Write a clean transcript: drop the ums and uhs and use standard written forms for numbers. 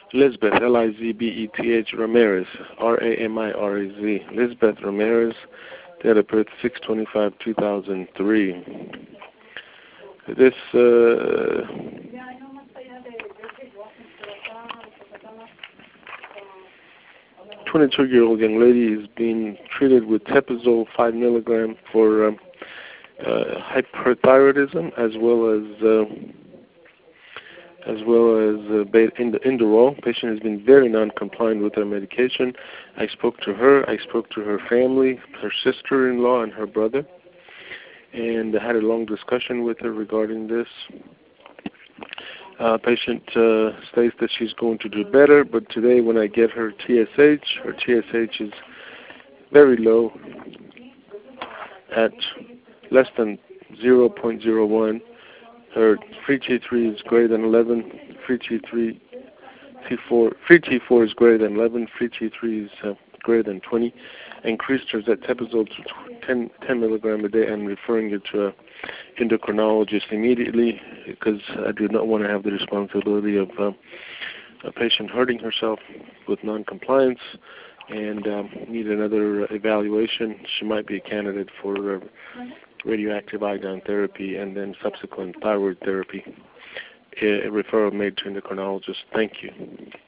Lisbeth, Lizbeth Ramirez, Ramirez. Lisbeth Ramirez, date of birth 6/25/2003. This 22-year-old young lady is being treated with Tepezol 5 milligram for hyperthyroidism, as well as Inderol. Patient has been very non-compliant with her medication. I spoke to her. I spoke to her family, her sister-in-law, and her brother, and I had a long discussion with her regarding this. Patient states that she's going to do better, but today when I get her TSH is very low at less than 0.01. Her free T3 is greater than 11. Free T4 is greater than 11. Free T3 is greater than 20. Increased her Tepezol to 10 milligram a day and referring it to an endocrinologist immediately, because I do not want to have the responsibility of a patient hurting herself with non-compliance and need another evaluation. She might be a candidate for radioactive iodine therapy and then subsequent thyroid therapy. A referral made to endocrinologist. Thank you.